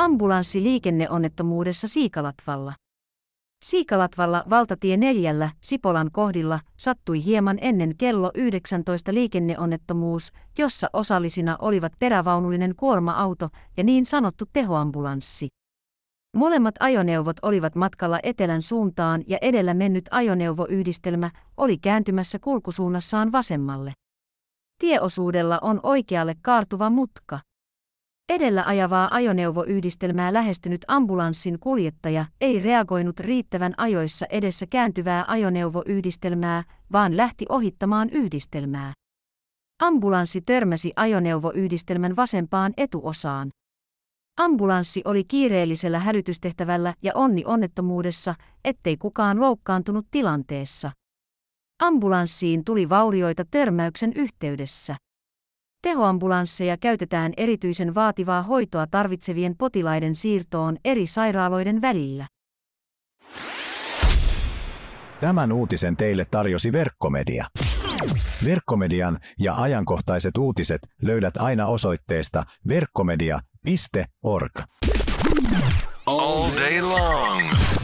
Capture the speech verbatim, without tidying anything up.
Ambulanssi liikenneonnettomuudessa Siikalatvalla. Siikalatvalla valtatie neljällä Sipolan kohdilla sattui hieman ennen kello yhdeksäntoista liikenneonnettomuus, jossa osallisina olivat perävaunullinen kuorma-auto ja niin sanottu tehoambulanssi. Molemmat ajoneuvot olivat matkalla etelän suuntaan ja edellä mennyt ajoneuvoyhdistelmä oli kääntymässä kulkusuunnassaan vasemmalle. Tieosuudella on oikealle kaartuva mutka. Edellä ajavaa ajoneuvoyhdistelmää lähestynyt ambulanssin kuljettaja ei reagoinut riittävän ajoissa edessä kääntyvää ajoneuvoyhdistelmää, vaan lähti ohittamaan yhdistelmää. Ambulanssi törmäsi ajoneuvoyhdistelmän vasempaan etuosaan. Ambulanssi oli kiireellisellä hälytystehtävällä ja onni onnettomuudessa, ettei kukaan loukkaantunut tilanteessa. Ambulanssiin tuli vaurioita törmäyksen yhteydessä. Tehoambulansseja käytetään erityisen vaativaa hoitoa tarvitsevien potilaiden siirtoon eri sairaaloiden välillä. Tämän uutisen teille tarjosi Verkkomedia. Verkkomedian ja ajankohtaiset uutiset löydät aina osoitteesta verkkomedia piste org. All day long.